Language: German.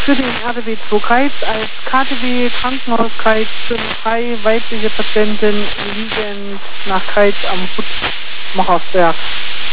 für den RTW 2 Kreiz als KTW Krankenhaus Kreiz für eine frei weibliche Patientin liegend nach Kreiz am Hut Machersberg.